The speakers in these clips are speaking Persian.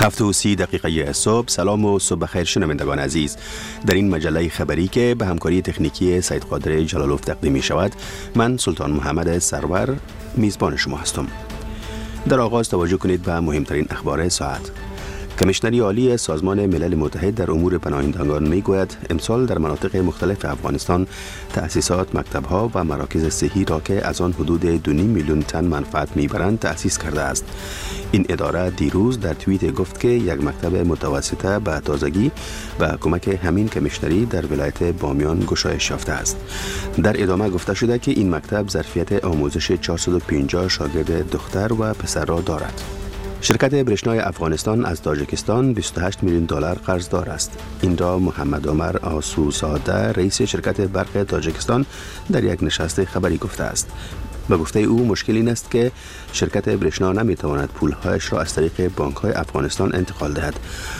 7:30 صبح. سلام و صبح بخیر شنوندگان عزیز. در این مجله خبری که به همکاری تکنیکی سید قادر جلالوف تقدیم می شود، من سلطان محمد سرور میزبان شما هستم. در آغاز توجه کنید به مهمترین اخبار ساعت. کمیشنری عالی سازمان ملل متحد در امور پناهندگان میگوید امسال در مناطق مختلف افغانستان تأسیسات، مکتب‌ها و مراکز صحی را که از آن حدود 2.5 میلیون تن منفعت میبرند تأسیس کرده است. این اداره دیروز در توییت گفت که یک مکتب متوسطه به تازگی به کمک همین کمیشنری در ولایت بامیان گشایش یافته است. در ادامه گفته شده که این مکتب ظرفیت آموزش 450 شاگرد دختر و پسر را دارد. شرکت برشنای افغانستان از تاجیکستان 28 میلیون دلار قرضدار است. این را محمد عمر آسوزاده، رئیس شرکت برق تاجیکستان، در یک نشست خبری گفته است. به گفته او مشکل این است که شرکت برشنا نمیتواند پولهایش را از طریق بانک‌های افغانستان انتقال دهد.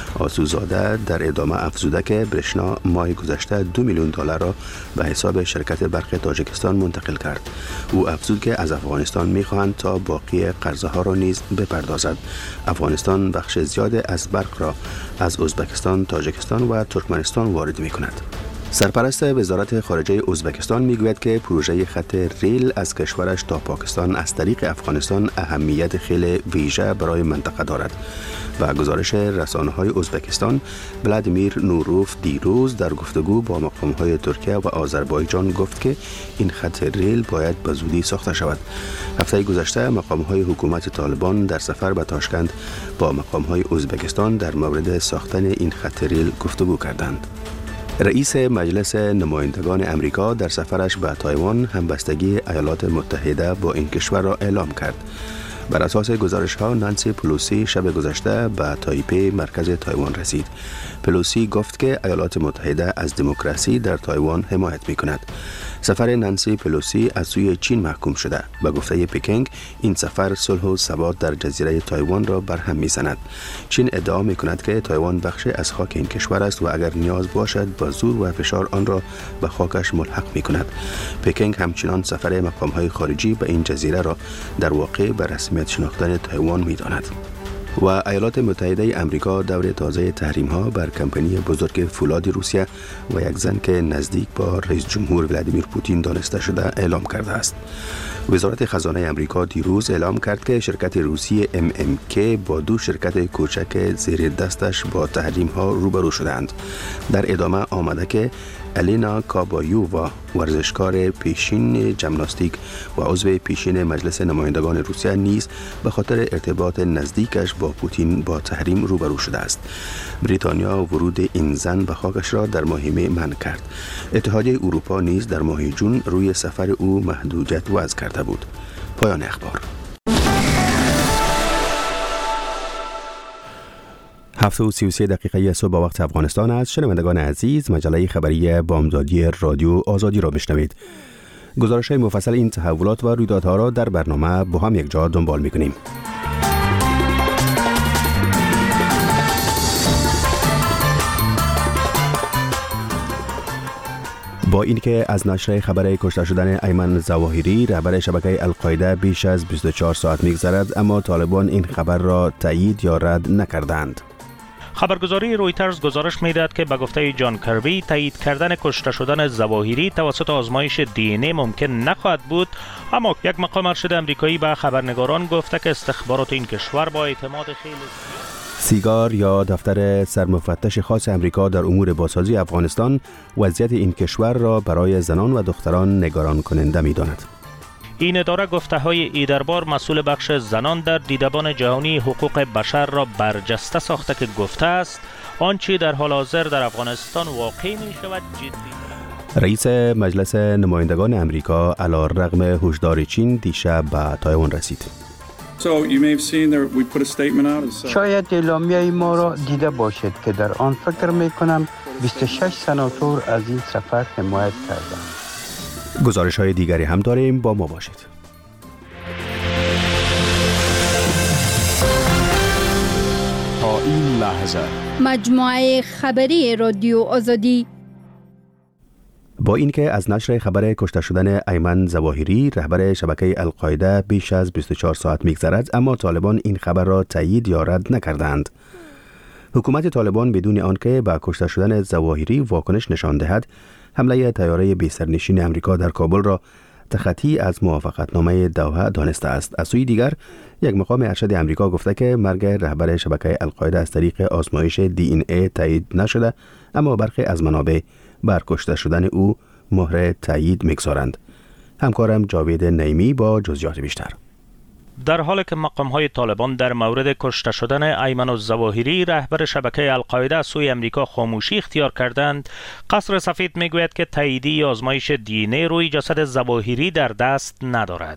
آسوزاده در ادامه افزوده که برشنا ماه گذشته 2 میلیون دلار را به حساب شرکت برق تاجیکستان منتقل کرد. او افزود که از افغانستان میخواهند تا باقی قرضها را نیز بپردازد. افغانستان بخش زیاد از برق را از ازبکستان، تاجیکستان و ترکمنستان وارد میکند. سرپرست وزارت خارجه ازبکستان میگوید که پروژه خط ریل از کشورش تا پاکستان از طریق افغانستان اهمیت خیلی ویژه برای منطقه دارد. و گزارش رسانه‌های ازبکستان، ولادیمیر نوروف دیروز در گفتگو با مقام‌های ترکیه و آذربایجان گفت که این خط ریل باید به زودی ساخته شود. هفته گذشته مقام‌های حکومت طالبان در سفر به تاشکند با مقام‌های ازبکستان در مورد ساختن این خط ریل گفتگو کردند. رئیس مجلس نمایندگان امریکا در سفرش به تایوان همبستگی ایالات متحده با این کشور را اعلام کرد. بر اساس گزارش‌ها نانسی پلوسی شب گذشته به تایپی مرکز تایوان رسید. پلوسی گفت که ایالات متحده از دموکراسی در تایوان حمایت می‌کند. سفر نانسی پلوسی از سوی چین محکوم شده. به گفته پکینگ این سفر صلح و ثبات در جزیره تایوان را برهم می‌زند. چین ادعا می‌کند که تایوان بخشی از خاک این کشور است و اگر نیاز باشد با زور و فشار آن را به خاکش ملحق می‌کند. پکینگ همچنان سفر مقام‌های خارجی به این جزیره را در واقع به رسمیت شناختن تایوان می‌داند. و ایالات متحده امریکا دور تازه تحریم‌ها بر کمپانی بزرگ فولاد روسیه و یک زن که نزدیک با رئیس جمهور ولادیمیر پوتین دانسته شده اعلام کرده است. وزارت خزانه امریکا دیروز اعلام کرد که شرکت روسی MMK با 2 شرکت کوچک زیر دستش با تحریم‌ها روبرو شدند. در ادامه آمده که الینا کابایووا، ورزشکار پیشین ژیمناستیک و عضو پیشین مجلس نمایندگان روسیه، نیز به خاطر ارتباط نزدیکش با پوتین با تحریم روبرو شده است. بریتانیا ورود این زن به خاکش را در ماه می منع کرد. اتحادیه اروپا نیز در ماه جون روی سفر او محدودیت وضع کرده بود. پایان اخبار. 7:33 صبح وقت افغانستان است. شنوندگان عزیز، مجله خبری بامدادی رادیو آزادی را میشنوید. گزارش‌های مفصل این تحولات و رویدادها را در برنامه با هم یک جا دنبال می‌کنیم. با اینکه از نشر خبر کشته شدن ایمن ظواهری رهبر شبکه القاعده بیش از 24 ساعت می‌گذرد، اما طالبان این خبر را تایید یا رد نکردند. خبرگزاری رویترز گزارش می‌دهد که به گفته جان کربی تایید کردن کشته شدن ظواهری توسط آزمایش DNA ممکن نخواهد بود، اما یک مقام ارشد آمریکایی به خبرنگاران گفته که استخبارات این کشور با اعتماد خیلی سیگار یا دفتر سرمفتش خاص امریکا در امور بازسازی افغانستان وضعیت این کشور را برای زنان و دختران نگران کننده می‌داند. این اداره گفته‌های ایدربار مسئول بخش زنان در دیدبان جهانی حقوق بشر را برجسته ساخته که گفته است آنچه در حال حاضر در افغانستان واقع می‌شود جدی. رئیس مجلس نمایندگان امریکا علی‌رغم هشدار چین دیشب به تایوان رسید. شاید اعلامیه ما را دیده باشید که در آن فکر می‌کنم 26 سناتور از این سفر حمایت کردند. گزارش‌های دیگری هم داریم، با ما باشید. تا این لحظه مجموعه خبری رادیو آزادی. با اینکه از نشر خبر کشته شدن ایمن ظواهری رهبر شبکه القاعده بیش از 24 ساعت می‌گذرد، اما طالبان این خبر را تایید یا رد نکردند. حکومت طالبان بدون آنکه به کشته شدن ظواهری واکنش نشان دهد، حمله طیاره بی سرنشین امریکا در کابل را تخطی از موافقتنامه دوحه دانسته است. از سوی دیگر، یک مقام ارشد امریکا گفته که مرگ رهبر شبکه القاعده از طریق آزمایش DNA تایید نشده، اما برخی از منابع بر کشته شدن او مهر تایید می‌گذارند. همکارم جاوید نعیمی با جزئیات بیشتر. در حالی که مقام‌های طالبان در مورد کشته شدن ایمن الظواهری رهبر شبکه القاعده از سوی امریکا خاموشی اختیار کردند، قصر سفید میگوید که تاییدی آزمایش DNA روی جسد ظواهری در دست ندارد.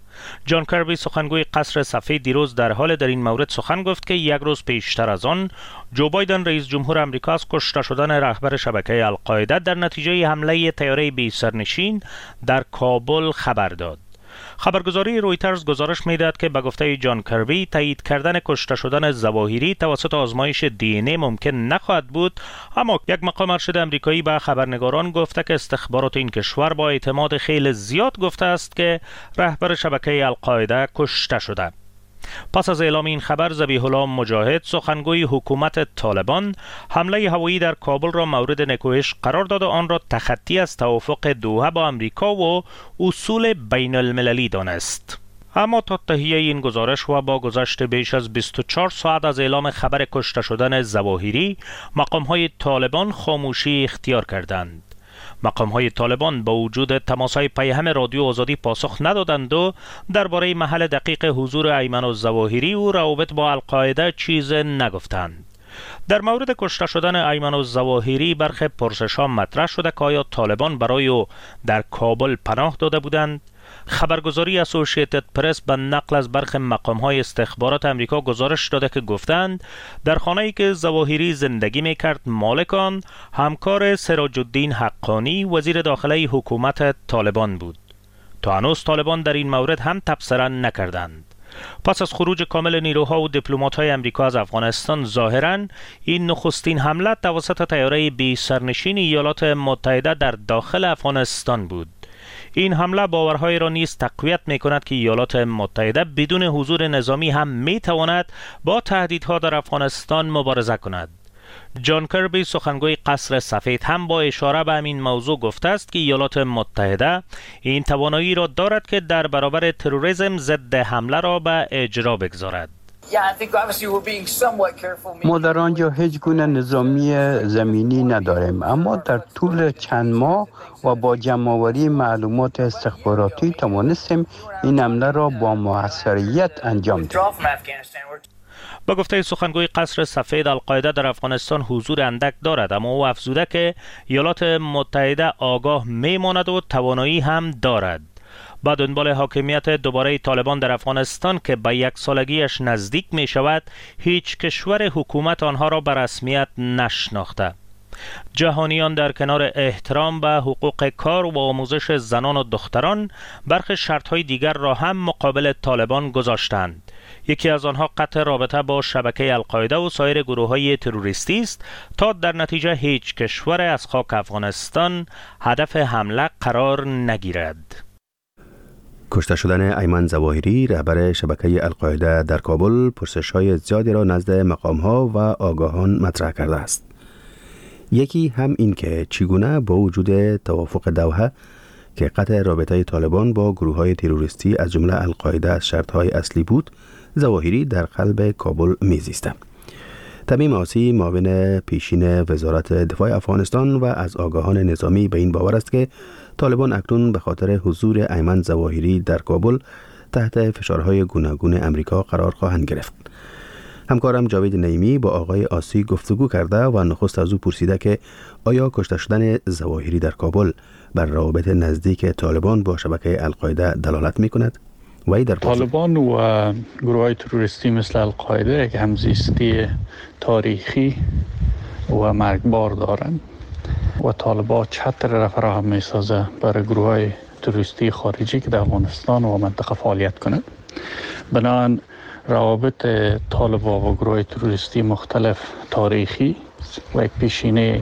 جان کربی سخنگوی قصر سفید دیروز در این مورد سخن گفت که یک روز پیشتر از آن جو بایدن رئیس جمهور امریکا از کشته شدن رهبر شبکه القاعده در نتیجه حمله طیاره بی سرنشین در کابل خبر داد. خبرگزاری رویترز گزارش می‌دهد که به گفته جان کربی تایید کردن کشته شدن ظواهری توسط آزمایش DNA ممکن نخواهد بود، اما یک مقام ارشد امریکایی به خبرنگاران گفته که استخبارات این کشور با اعتماد خیلی زیاد گفته است که رهبر شبکه القاعده کشته شده. پس از اعلام این خبر، ذبیح الله مجاهد سخنگوی حکومت طالبان حمله هوایی در کابل را مورد نکوهش قرار داد و آن را تخطی از توافق دوحه با امریکا و اصول بین المللی دانست. اما تا تهیه این گزارش و با گذشت بیش از 24 ساعت از اعلام خبر کشته شدن ظواهری، مقام‌های طالبان خاموشی اختیار کردند. مقام‌های طالبان با وجود تماس‌های پیهم رادیو آزادی پاسخ ندادند و درباره محل دقیق حضور ایمن الظواهری و روابط با القاعده چیز نگفتند. در مورد کشته شدن ایمن الظواهری برخی پرسش‌ها مطرح شده که آیا طالبان برای او در کابل پناه داده بودند؟ خبرگزاری اسوسییتد پرس به نقل از برخی مقام‌های استخبارات امریکا گزارش داده که گفتند در خانه‌ای که ظواهری زندگی می‌کرد مالک آن همکار سراج الدین حقانی وزیر داخله حکومت طالبان بود. تا هنوز طالبان در این مورد هم تبصره نکردند. پس از خروج کامل نیروها و دیپلمات‌های امریکا از افغانستان، ظاهراً این نخستین حمله توسط طیاره بی سرنشین ایالات متحده در داخل افغانستان بود. این حمله باورهای را نیز تقویت می کند که ایالات متحده بدون حضور نظامی هم می تواند با تهدیدها در افغانستان مبارزه کند. جان کربی سخنگوی قصر سفید هم با اشاره به همین موضوع گفته است که ایالات متحده این توانایی را دارد که در برابر تروریسم ضد حمله را به اجرا بگذارد. ما در آنجا هیچ گونه نظامی زمینی نداریم، اما در طول چند ماه و با جمع‌آوری معلومات استخباراتی توانستیم این حمله را با موثریت انجام دهیم. با گفته سخنگوی قصر سفید، القاعده در افغانستان حضور اندک دارد، اما او افزوده که ایالات متحده آگاه میماند و توانایی هم دارد. با دنبال حاکمیت دوباره طالبان در افغانستان که به 1 سالگیش نزدیک می شود، هیچ کشور حکومت آنها را به رسمیت نشناخته. جهانیان در کنار احترام به حقوق کار و آموزش زنان و دختران، برخی شرطهای دیگر را هم مقابل طالبان گذاشتند. یکی از آنها قطع رابطه با شبکه القاعده و سایر گروه‌های تروریستی است تا در نتیجه هیچ کشور از خاک افغانستان هدف حمله قرار نگیرد. کشته شدن ایمن ظواهری رهبر شبکه القاعده در کابل پرسش‌های زیادی را نزد مقام‌ها و آگاهان مطرح کرده است. یکی هم این که چگونه با وجود توافق دوحه که قطع رابطه طالبان با گروه‌های تروریستی از جمله القاعده از شرط‌های اصلی بود، ظواهری در قلب کابل میزیسته. تمیم آسی معاون پیشین وزارت دفاع افغانستان و از آگاهان نظامی به این باور است که طالبان اکنون به خاطر حضور ایمن ظواهری در کابل تحت فشارهای گوناگون امریکا قرار خواهند گرفت. همکارم جاوید نعیمی با آقای آسی گفتگو کرده و نخست از او پرسیده که آیا کشته شدن ظواهری در کابل بر روابط نزدیک طالبان با شبکه القاعده دلالت می‌کند؟ طالبان و گروه‌های تروریستی مثل القاعده یک همزیستی تاریخی و مرگبار دارند و طالبان چتر را فراهم می‌سازه برای گروه‌های تروریستی خارجی که در افغانستان و منطقه فعالیت کنند. بنابراین روابط طالبان و گروه‌های تروریستی مختلف تاریخی و یک پیشینه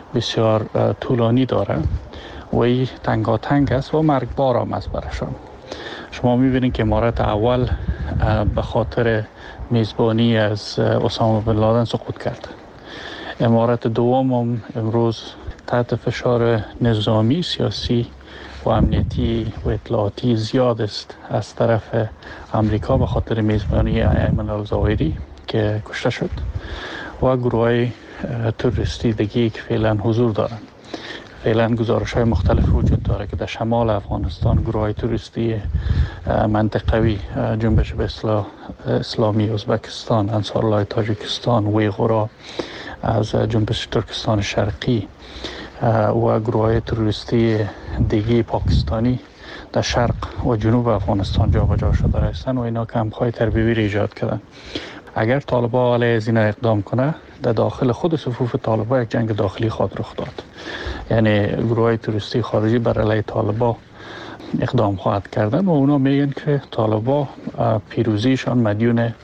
بسیار طولانی دارند و این تنگاتنگ است و مرگبار هم است برشان. شما می‌بینید که امارت اول به خاطر میزبانی از اسامه بن لادن سقوط کرد. امارت دوم هم امروز تحت فشار نظامی، سیاسی و امنیتی و اطلاعاتی زیاد است از طرف امریکا به خاطر میزبانی ایمن الظاهری که کشته شد و گروه‌های تروریستی دیگه که فعلا حضور دارند. فعلا گزارش‌های مختلف وجود داره که در شمال افغانستان گروه‌های تروریستی منطقوی، جنبش به اصلاح اسلامی ازبکستان، انصارالله تاجیکستان، ویغورا از جنبش ترکستان شرقی و گروه‌های تروریستی دیگه پاکستانی در شرق و جنوب افغانستان جابجا شده هستند و اینا کمپ‌های تربیوی ایجاد کردن. اگر طالبان علیه از اینا اقدام کنه، در داخل خود صفوف طالبان یک جنگ داخلی خواهد رخ داد. یعنی گروه‌های تروریستی خارجی بر علیه طالبان اقدام خواهد کردن و اونا میگن که طالبان پیروزیشان مدیون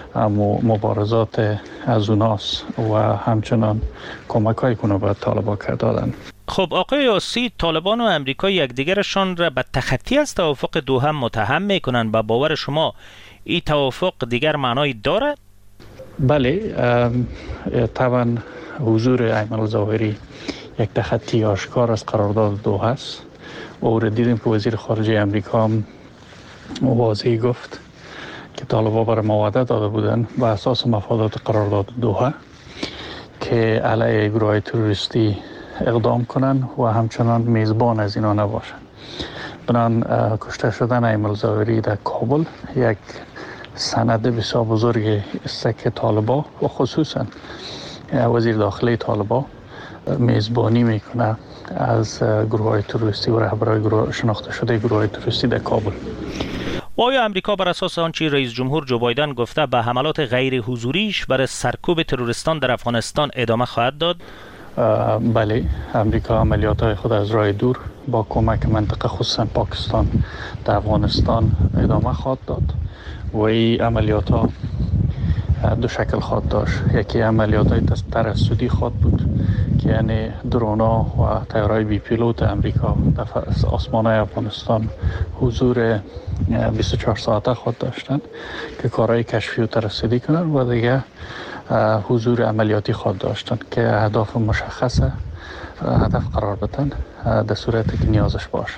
مبارزات از اوناست و همچنان کمک‌های کنه به طالبان کردن. خب آقای یاسی، طالبان و امریکا یکدیگرشان را به تخطی از توافق دوحه متهم میکنن. با باور شما این توافق دیگر معنای داره؟ بله، طبعا حضور ایمن الظاهری یک تخطی آشکار از قرارداد دوحه است. او را دیدیم که وزیر خارجه امریکا هم واضح گفت که طالبان برای مواده داده بودن به اساس مفادات قرارداد دوحه که علیه گروه تروریستی اقدام کنن و همچنان میزبان از اینا نباشن. بنان کشته شدن ایمن الظاهری در کابل یک سند بسیار بزرگ است که طالبان و خصوصا وزیر داخلی طالبان میزبانی میکنه از گروه تروریستی و رهبرای گروه شناخته شده گروه تروریستی در کابل. و آیا امریکا بر اساس آنچه رئیس جمهور جو بایدن گفته به حملات غیر حضوریش برای سرکوب تروریستان در افغانستان ادامه خواهد داد؟ بله، امریکا عملیات‌های خود از راه دور با کمک منطقه خصوصا پاکستان در افغانستان ادامه خواهد داد و این عملیات‌ها دو شکل خواهد داشت. یکی عملیات‌های ترصدی خواهد بود که یعنی درونا و طیاره‌های بی پیلوت امریکا در آسمان‌های افغانستان حضور 24 ساعته خواهد داشتند که کارهای کشفی و ترصدی کنند و دیگه حضور عملیاتی خواهد داشتند که اهداف مشخص هدف قرار بدن در صورتی که نیازش باشه.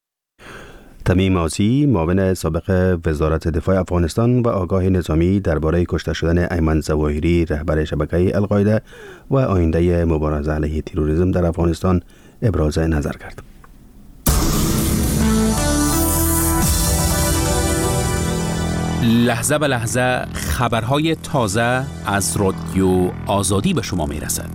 تمیم آسی، معاون سابق وزارت دفاع افغانستان و آگاه نظامی درباره کشته شدن ایمن ظواهری رهبر شبکه القاعده و آینده مبارزه علیه تروریسم در افغانستان ابراز نظر کرد. لحظه به لحظه خبرهای تازه از رادیو آزادی به شما میرسد.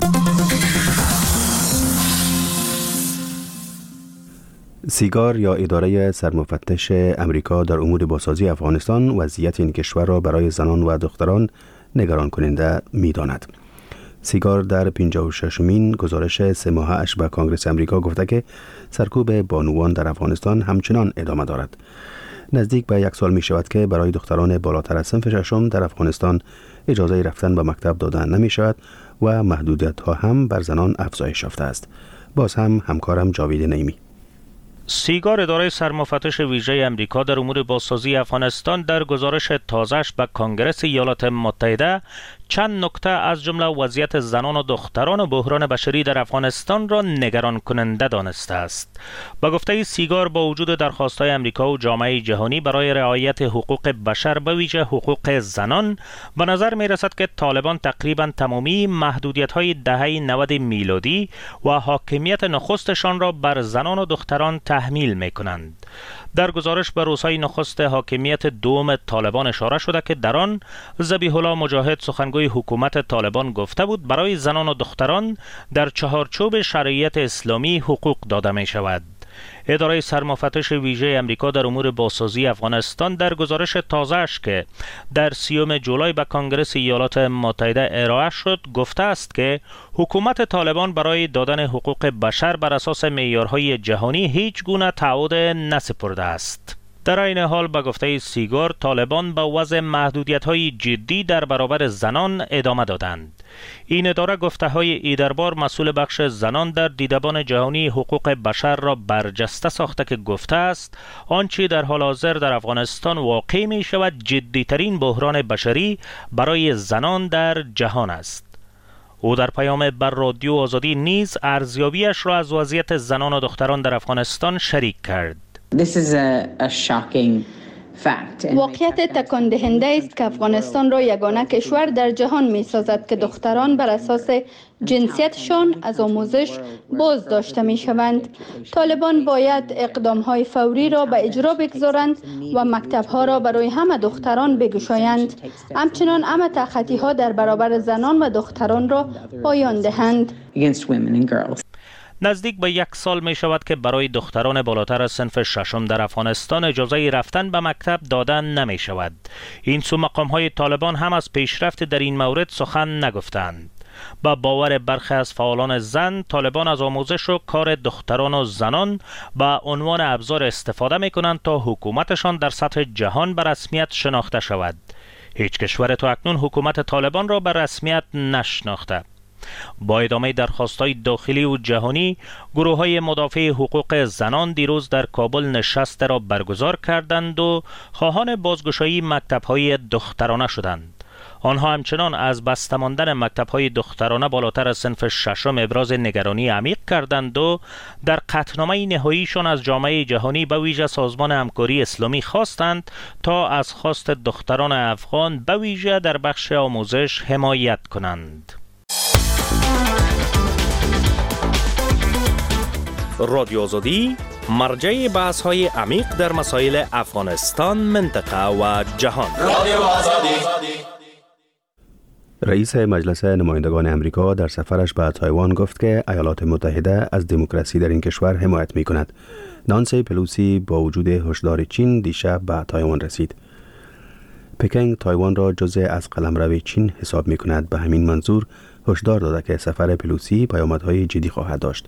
سیگار یا اداره سرمفتش امریکا در امور بازسازی افغانستان وضعیت این کشور را برای زنان و دختران نگران کننده می‌داند. سیگار در 56مین گزارش 3 ماهه اش به کنگره امریکا گفته که سرکوب بانوان در افغانستان همچنان ادامه دارد. نزدیک به 1 سال می شود که برای دختران بالاتر از صنف ششم در افغانستان اجازه رفتن به مکتب دادن نمی شود و محدودیت ها هم بر زنان افزایش یافته است. باز هم همکارم جاوید نیمی. سیگار اداره سرمفتش ویژه امریکا در امور بازسازی افغانستان در گزارش تازه‌اش به کنگره ایالات متحده چند نکته از جمله وضعیت زنان و دختران و بحران بشری در افغانستان را نگران کننده دانسته است. با گفته سیگار، با وجود درخواست‌های امریکا و جامعه جهانی برای رعایت حقوق بشر به ویژه حقوق زنان، به نظر می‌رسد که طالبان تقریباً تمامی محدودیت‌های دهه 90 میلادی و حاکمیت نخستشان را بر زنان و دختران تحمیل می‌کنند. در گزارش به روزهای نخست حاکمیت دوم طالبان اشاره شده که در آن ذبیح الله مجاهد، سخنگوی حکومت طالبان، گفته بود برای زنان و دختران در چهارچوب شریعت اسلامی حقوق داده می شود. اداره سرمفتش ویژه امریکا در امور بازسازی افغانستان در گزارش تازه‌اش که در 30 جولای به کنگره ایالات متحده ارائه شد گفته است که حکومت طالبان برای دادن حقوق بشر بر اساس معیارهای جهانی هیچ گونه تعهد نسپرده است. در این حال به گفته سیگار، طالبان به وضع محدودیت‌های جدی در برابر زنان ادامه دادند. این اداره گفته‌های ایدربار مسئول بخش زنان در دیدبان جهانی حقوق بشر را برجسته ساخته که گفته است آنچه در حال حاضر در افغانستان واقع می شود جدی‌ترین بحران بشری برای زنان در جهان است. او در پیام بر رادیو آزادی نیز ارزیابیش را از وضعیت زنان و دختران در افغانستان شریک کرد. واقعیت تکان دهنده است که افغانستان را یگانه کشور در جهان می سازد که دختران بر اساس جنسیتشان از آموزش باز داشته می شوند. طالبان باید اقدام‌های فوری را به اجرا بگذارند و مکتب‌ها را برای همه دختران بگشایند. همچنان همه تخطی‌ها در برابر زنان و دختران را پایان دهند. نزدیک به 1 سال می شود که برای دختران بالاتر از صنف ششم در افغانستان اجازه رفتن به مکتب دادن نمی شود. این سو مقام های طالبان هم از پیشرفت در این مورد سخن نگفتند. با باور برخی از فعالان زن، طالبان از آموزش و کار دختران و زنان به عنوان ابزار استفاده می کنند تا حکومتشان در سطح جهان به رسمیت شناخته شود. هیچ کشور تا اکنون حکومت طالبان را به رسمیت نشناخته. با ادامه درخواست‌های داخلی و جهانی، گروه‌های مدافع حقوق زنان دیروز در کابل نشست را برگزار کردند و خواهان بازگشایی مکتب‌های دخترانه شدند. آنها همچنان از بسته ماندن مکتب‌های دخترانه بالاتر از صنف ششم ابراز نگرانی عمیق کردند و در قطعنامه نهاییشان از جامعه جهانی به ویژه سازمان همکاری اسلامی خواستند تا از خواست دختران افغان به ویژه در بخش آموزش حمایت کنند. رادیو آزادی مرجع بحث‌های عمیق در مسائل افغانستان، منطقه و جهان. رادیو آزادی. رئیس مجلس نمایندگان امریکا در سفرش به تایوان گفت که ایالات متحده از دموکراسی در این کشور حمایت می کند. نانسی پلوسی با وجود هشدار چین دیشب به تایوان رسید. پکینگ تایوان را جزء از قلمرو چین حساب می کند. به همین منظور هشدار داده که سفر پلوسی پیامدهای جدی خواهد داشت.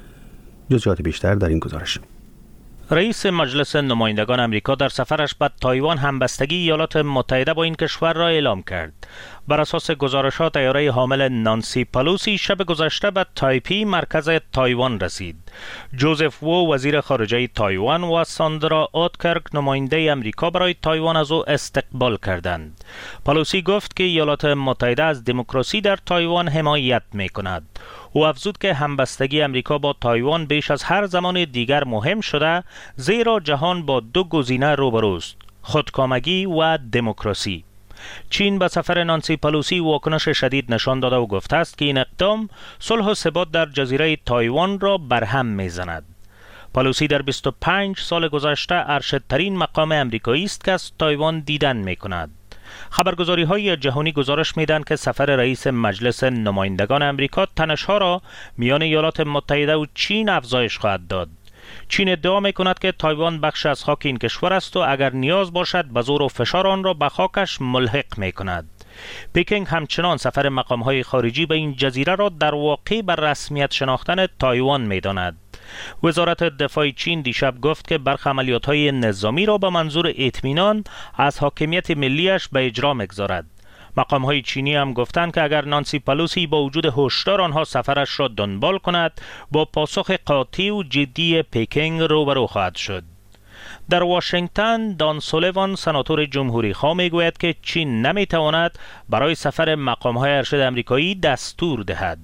جزئیات بیشتر در این گزارش. رئیس مجلس نمایندگان امریکا در سفرش به تایوان همبستگی ایالات متحده با این کشور را اعلام کرد. بر اساس گزارشات، طیاره حامل نانسی پلوسی شب گذشته به تایپی مرکز تایوان رسید. جوزف وو وزیر خارجه تایوان و ساندرا اوتکرک نماینده امریکا برای تایوان از او استقبال کردند. پلوسی گفت که ایالات متحده از دموکراسی در تایوان حمایت می‌کند. او افزود که همبستگی امریکا با تایوان بیش از هر زمان دیگر مهم شده، زیرا جهان با 2 گزینه روبروست: خودکامگی و دموکراسی. چین به سفر نانسی پلوسی واکنش شدید نشان داده و گفته است که این اقدام صلح و ثبات در جزیره تایوان را برهم میزند. پلوسی در 25 سال گذشته ارشدترین مقام امریکایی است که از تایوان دیدن میکند. خبرگزاری‌های جهانی گزارش میدن که سفر رئیس مجلس نمایندگان امریکا تنش‌ها را میان ایالات متحده و چین افزایش خواهد داد. چین ادعا می‌کند که تایوان بخش از خاک این کشور است و اگر نیاز باشد به زور و فشار آن را به خاکش ملحق می‌کند. پکینگ همچنان سفر مقام‌های خارجی به این جزیره را در واقع بر رسمیت شناختن تایوان می‌داند. وزارت دفاع چین دیشب گفت که برخی عملیات‌های نظامی را به منظور اطمینان از حاکمیت ملیش به اجرا می‌گذارد. مقام‌های چینی هم گفتند که اگر نانسی پلوسی با وجود هشدار آنها سفرش را دنبال کند، با پاسخ قاطع و جدی پکینگ روبرو خواهد شد. در واشنگتن، دان سولیوان سناتور جمهوری خواه میگوید که چین نمیتواند برای سفر مقام‌های ارشد آمریکایی دستور دهد.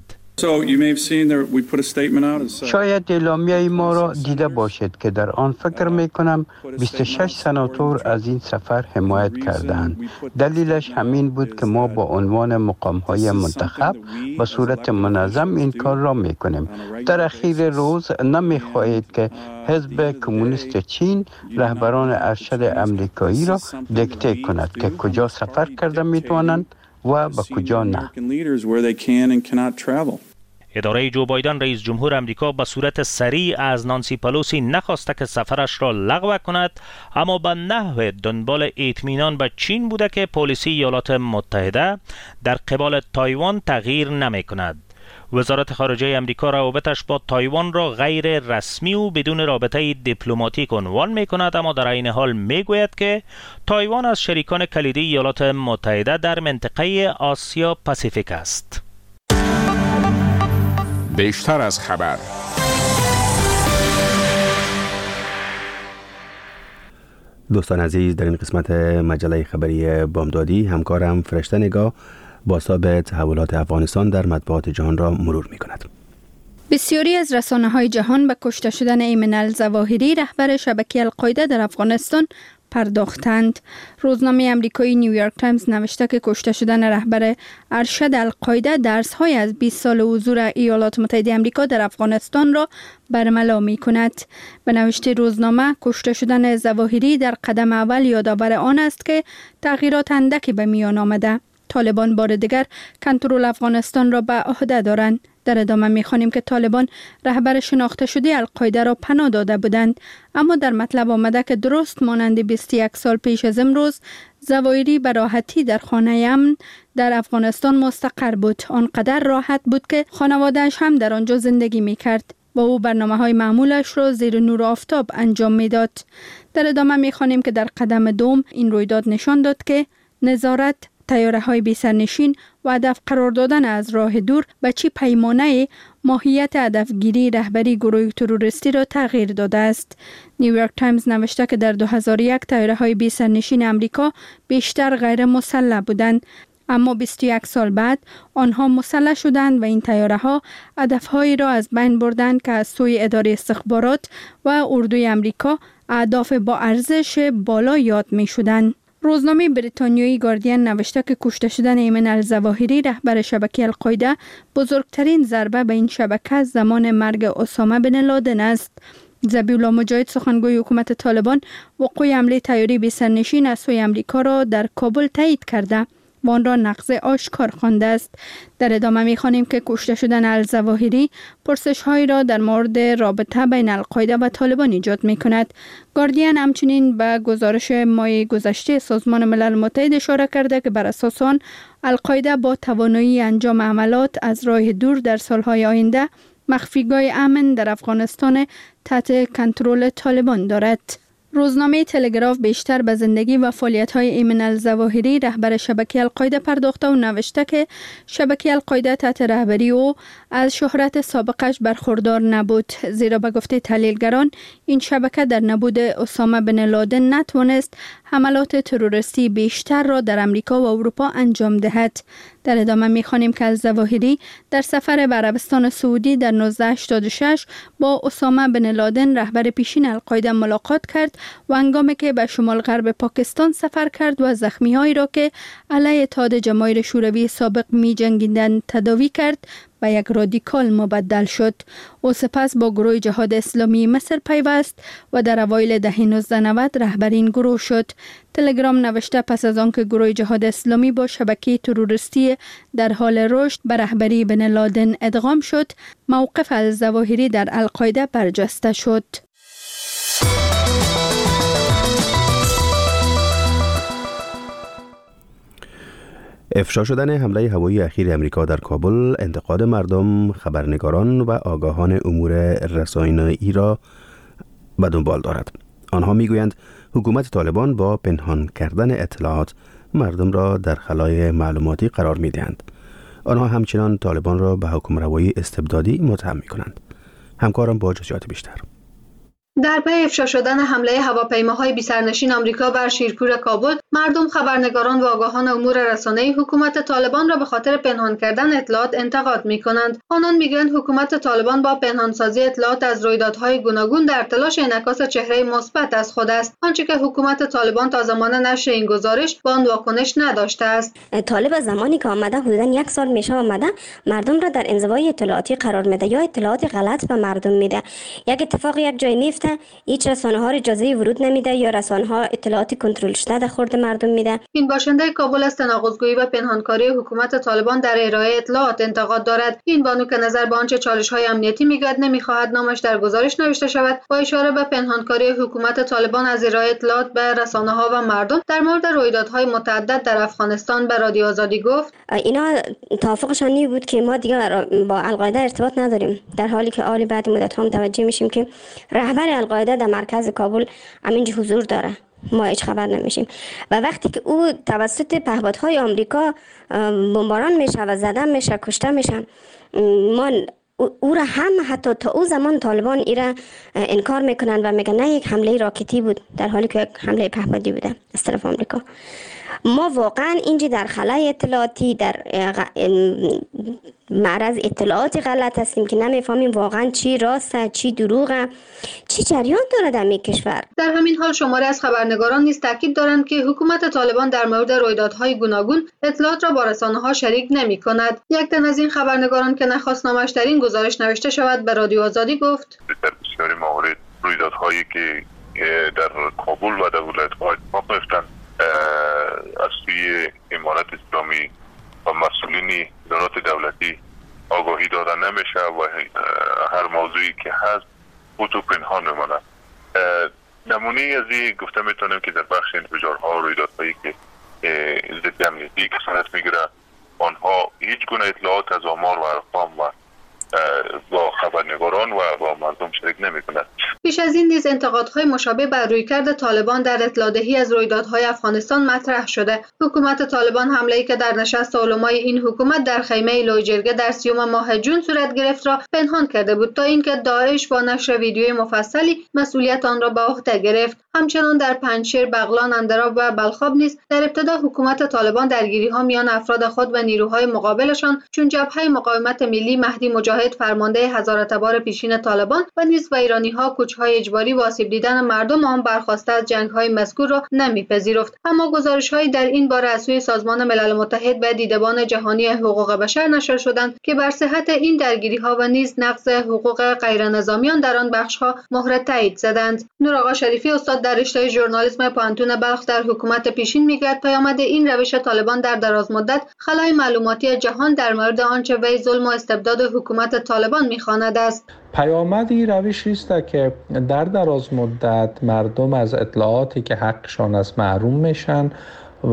شاید اعلامیه ما را دیده باشید که در آن فکر می کنم 26 سناتور از این سفر حمایت کردند. دلیلش همین بود که ما با عنوان مقام‌های منتخب به صورت منظم این کار را می کنیم. در اخیر روز نمی خواهید که حزب کمونیست چین رهبران ارشد آمریکایی را دیکته کند که کجا سفر کرده می توانند و به کجا نه. اداره جو بایدن رئیس جمهور امریکا به صورت سریع از نانسی پلوسی نخواسته که سفرش را لغو کند، اما به نحو دنبال اطمینان به چین بوده که پالیسی ایالات متحده در قبال تایوان تغییر نمی کند. وزارت خارجه امریکا روابطش با تایوان را غیر رسمی و بدون رابطه دیپلماتیک عنوان می‌کند، اما در عین حال می‌گوید که تایوان از شریکان کلیدی ایالات متحده در منطقه آسیا پاسیفیک است. بیشتر از خبر. دوستان عزیز، در این قسمت مجله خبری بامدادی همکارم فرشته نگاه بازتاب تحولات افغانستان در مطبوعات جهان را مرور می کند. بسیاری از رسانه‌های جهان به کشته شدن ایمن الظواهری رهبر شبکه القاعده در افغانستان پرداختند. روزنامه امریکایی نیویورک تایمز نوشته که کشته شدن رهبر ارشد القاعده درس‌های از 20 سال حضور ایالات متحده آمریکا در افغانستان را برملا می‌کند. به نوشته روزنامه، کشته شدن ظواهری در قدم اول یادآور آن است که تغییرات اندکی به میان آمده. طالبان بار دیگر کنترل افغانستان را به عهده دارند. در ادامه می‌خوانیم که طالبان رهبر شناخته شده القاعده را پناه داده بودند، اما در مطلب آمده که درست مانند 21 سال پیش از امروز ظواهری به راحتی در خانه امن در افغانستان مستقر بود. آنقدر راحت بود که خانواده‌اش هم در آنجا زندگی می‌کرد و او برنامه‌های معمولش را زیر نور آفتاب انجام می‌داد. در ادامه می‌خوانیم که در قدم دوم این رویداد نشان داد که نظارت، طیاره‌های بی‌سرنشین و هدف قرار دادن از راه دور به چه پیمانه ماهیت هدفگیری رهبری گروه تروریستی را تغییر داده است. نیویورک تایمز نوشته که در 2001 طیاره‌های بی‌سرنشین امریکا بیشتر غیر مسلح بودند، اما 21 سال بعد آنها مسلح شدند و این طیاره‌ها هدف‌هایی را از بین بردند که از سوی اداره استخبارات و اردوی امریکا اهداف با ارزش بالا یاد می‌شدند. روزنامه بریتانیایی گاردین نوشته که کشته شدن ایمن الظواهری رهبر شبکه القاعده بزرگترین ضربه به این شبکه زمان مرگ اسامه بن لادن است. ذبیح‌الله مجاهد، سخنگوی حکومت طالبان، وقوع حمله طیاره بی‌سرنشین از سوی امریکا را در کابل تایید کرده و آن را نقض آشکار خوانده است. در ادامه می‌خوانیم که کشته شدن الظواهری پرسش‌هایی را در مورد رابطه بین القاعده و طالبان ایجاد می‌کند. گاردین همچنین به گزارش ماه گذشته سازمان ملل متحد اشاره کرده که بر اساس آن القاعده با توانایی انجام عملات از راه دور در سال‌های آینده مخفیگاه امن در افغانستان تحت کنترل طالبان دارد. روزنامه تلگراف بیشتر به زندگی و فعالیت‌های ایمن الظواهری رهبر شبکه القاعده پرداخته و نوشته که شبکه القاعده تحت رهبری او از شهرت سابقش برخوردار نبود، زیرا به گفته تحلیلگران این شبکه در نبود اسامه بن لادن نتوانست حملات تروریستی بیشتر را در امریکا و اروپا انجام دهد. در ادامه می‌خوانیم که الظواهری در سفر به عربستان سعودی در 1986 با اسامه بن لادن رهبر پیشین القاعده ملاقات کرد و هنگامی که به شمال غرب پاکستان سفر کرد و زخمی‌هایی را که علیه اتحاد جماهیر شوروی سابق می‌جنگیدند تداوی کرد و یک رادیکال مبدل شد. او سپس با گروه جهاد اسلامی مصر پیوست و در اوایل دهه 1990 رهبر این گروه شد. تلگرام نوشته پس از آنکه گروه جهاد اسلامی با شبکه تروریستی در حال رشد به رهبری بن لادن ادغام شد، موقف الظواهری در القاعده برجسته شد. افشا شدن حمله هوایی اخیر امریکا در کابل انتقاد مردم، خبرنگاران و آگاهان امور رسانه‌ای را به دنبال دارد. آنها میگویند حکومت طالبان با پنهان کردن اطلاعات مردم را در خلای معلوماتی قرار می‌دهند. آنها همچنان طالبان را به حکمروایی استبدادی متهم می‌کنند. همکارم با جزئیات بیشتر. در پی افشا شدن حمله هواپیماهای بی‌سرنشین آمریکا بر شیرپور کابل، مردم، خبرنگاران و آگاهان امور رسانه‌ای حکومت طالبان را به خاطر پنهان کردن اطلاعات انتقاد می‌کنند. آنان می‌گویند حکومت طالبان با پنهانسازی اطلاعات از رویدادهای گوناگون در تلاش انعکاس چهره مثبت از خود است، آنچه که حکومت طالبان تا زمان نشر این گزارش با آن واکنش نداشته است. طالب زمانی که آمده حدوداً 1 سال میشه آمده مردم را در انزوای اطلاعاتی قرار میده یا اطلاعات غلط به مردم میده. یک اتفاق یک جای میفته البته هیچ رسانه ها اجازه ورود نمیده یا رسانه ها اطلاعات کنترل شده در خورد مردم میده. این باشنده کابل از تناقض‌گویی و پنهانکاری حکومت طالبان در ارائه اطلاعات انتقاد دارد. این بانو که نظر به آنچه چالش‌های امنیتی میگوید نمی‌خواهد نامش در گزارش نوشته شود، با اشاره به پنهانکاری حکومت طالبان از ارائه اطلاعات به رسانه‌ها و مردم در مورد رویدادهای متعدد در افغانستان به رادیو آزادی گفت اینا توافقشان این بود که ما دیگه با القاعده ارتباط نداریم، در حالی که آلی بعد مدت ها متوجه میشیم که رهبر القاعده در مرکز کابل همینجا حضور داره، ما هیچ خبر نمیشیم. و وقتی که او توسط پهپادهای آمریکا بمباران میشه و زدن میشه، کشته میشن، ما او را هم حتی تا او زمان طالبان ایرا انکار میکنن و میگن نه یک حمله راکتی بود، در حالی که یک حمله پهپادی بوده از طرف آمریکا. ما واقعا اینجا در خلای اطلاعاتی، در معرض اطلاعات غلط هستیم که نمیفهمیم واقعا چی راسته، چی دروغه، چی جریان داره در این کشور. در همین حال شماری از خبرنگاران نیز تاکید دارند که حکومت طالبان در مورد رویدادهای گوناگون اطلاعات را با رسانه‌ها شریک نمی‌کند. یک تن از این خبرنگاران که نخواست نامش در این گزارش نوشته شود به رادیو آزادی گفت در بسیاری موارد رویدادهایی که در کابل و در ولایت‌های اتفاق می‌افتند از سوی امارت اسلامی و مسئولین ادارات دولتی آگاهی داده نمیشه و هر موضوعی که هست خود و پنهان میماند. نمونه از این گفته میتونم که در بخش انفجارها و رویدادهایی که ضد امنیتی که صورت میگیره، آنها هیچ گونه اطلاعات از آمار و ارقام و با خبرنگاران و با مردم شریک نمی‌کند. پیش از این نیز انتقادهای مشابه بر رویکرد طالبان در اطلاع‌دهی از رویدادهای افغانستان مطرح شده. حکومت طالبان حمله‌ای که در نشست علمای این حکومت در خیمه لویجرگه در 30 ماه جون صورت گرفت را پنهان کرده بود تا اینکه داعش با نشر ویدیوی مفصلی مسئولیت آن را به عهده گرفت. همچنان در پنجشیر، بغلان، اندراب و بلخاب نیز در ابتدا حکومت طالبان درگیری‌ها میان افراد خود و نیروهای مقابلشان چون جبهه مقاومت ملی مهدی مجاهد فرمانده هزاره تبار پیشین طالبان و نیز ایرانی‌ها کوچ‌های اجباری و آسیب دیدن مردم آن برخواسته از جنگ‌های مذکور را نمی‌پذیرفت. اما گزارش‌هایی در این باره از سوی سازمان ملل متحد و دیدبان جهانی حقوق بشر نشر شدند که بر صحت این درگیری‌ها و نیز نقض حقوق غیرنظامیان در آن بخش‌ها مهر تایید زدند. نورآقا شریفی استاد در رشته ژورنالیسم پانتون بلخ در حکومت پیشین میگوید پیامد این روش طالبان در دراز مدت خلای معلوماتی جهان در مورد آنچه وی ظلم و استبداد حکومت طالبان می‌خواند است. پیامد این روشی است که در دراز مدت مردم از اطلاعاتی که حقشان است محروم میشن و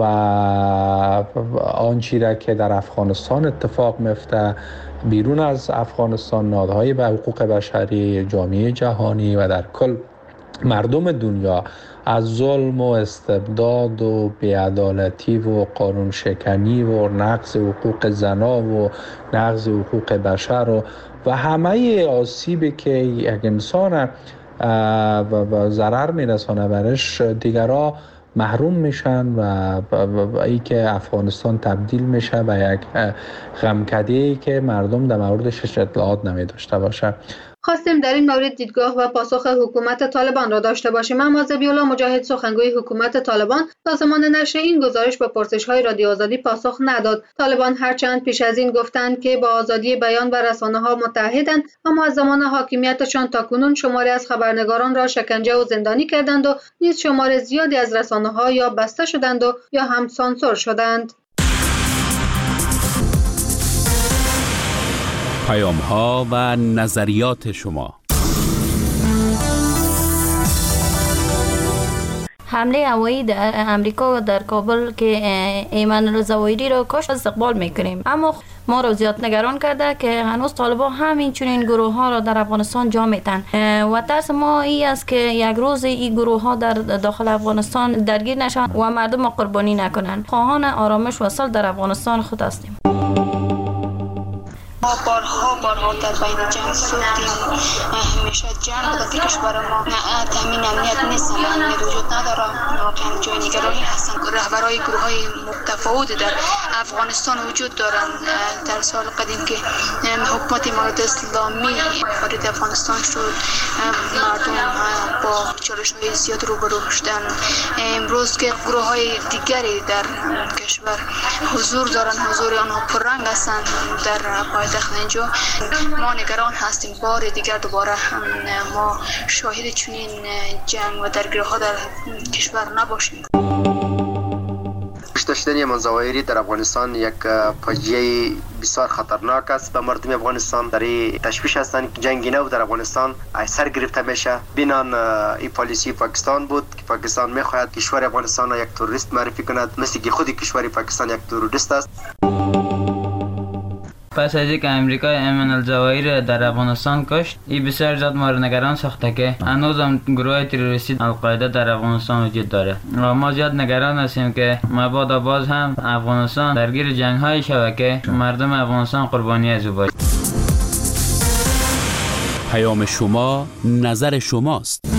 آنچه را که در افغانستان اتفاق میفته بیرون از افغانستان، نهادهای به حقوق بشری، جامعه جهانی و در کل مردم دنیا از ظلم و استبداد و بی‌عدالتی و قانون شکنی و نقض حقوق زنا و نقض حقوق بشر و همه آسیبی که یک انسان ضرر میرسانه برش دیگرها محروم میشن و ای که افغانستان تبدیل میشه به یک غمکده‌ای که مردم در موردش اطلاعات نمی داشته باشه. خواستیم در این مورد دیدگاه و پاسخ حکومت طالبان را داشته باشیم، اما ذبیح‌الله مجاهد سخنگوی حکومت طالبان تا زمان نشر این گزارش به پرسش‌های رادیو آزادی پاسخ نداد. طالبان هرچند پیش از این گفتند که با آزادی بیان و رسانه‌ها متحدند، اما از زمان حاکمیتشان تاکنون شماری از خبرنگاران را شکنجه و زندانی کردند و نیز شمار زیادی از رسانه‌ها یا بسته شدند و یا هم سانسور شدند. پیام‌ها و نظریات شما. حمله هوایی در امریکا در کابل که ایمن الظواهری را کشت استقبال میکنیم، اما ما را زیاد نگران کرده که هنوز طالبان همین چنین گروه ها را در افغانستان جا میتن و ترس ما این است که یک روز این گروه ها در داخل افغانستان درگیر نشن و مردم را قربانی نکنند. خواهان آرامش و صلح در افغانستان خود هستیم. ما بارها در بین جنگ سوختیم، همیشه جنگ در کشور ما تامین امنیت نیست، امنیت وجود نداره، واقعا جای نگرانی هستن. رهبرای گروه های متفاوت در افغانستان وجود دارند. در سال قدیم که حکومت امارات اسلامی وارد افغانستان شد، مردم با چالش های زیاد روبرو شدند. امروز که گروه های دیگری در کشور حضور دارند، حضور آنها پررنگ هستند در پایتخت اینجا، ما نگران هستیم بار دیگر دوباره ما شاهد چنین جنگ و درگیری ها در کشور نباشیم. کشته شدن ایمان ظواهری در افغانستان یک فاجعه بسیار خطرناک است به مردم افغانستان. در تشویش هستند که جنگ نو در افغانستان سر گرفته میشه. بینان این پالیسی پاکستان بود که پاکستان میخواهد کشور افغانستان را یک تروریست معرفی کند، مثل که خود کشور پاکستان یک تروریست است. پس از اینکه امریکا ایمان الظواهری در افغانستان کشت، این بسیار زیاد ما را نگران ساخته که هنوز هم گروه تروریستی القاعده در افغانستان وجود داره و ما زیاد نگران هستیم که مبادا باز هم افغانستان درگیر جنگ های شود که مردم افغانستان قربانی از او باشد. پیام شما، نظر شماست.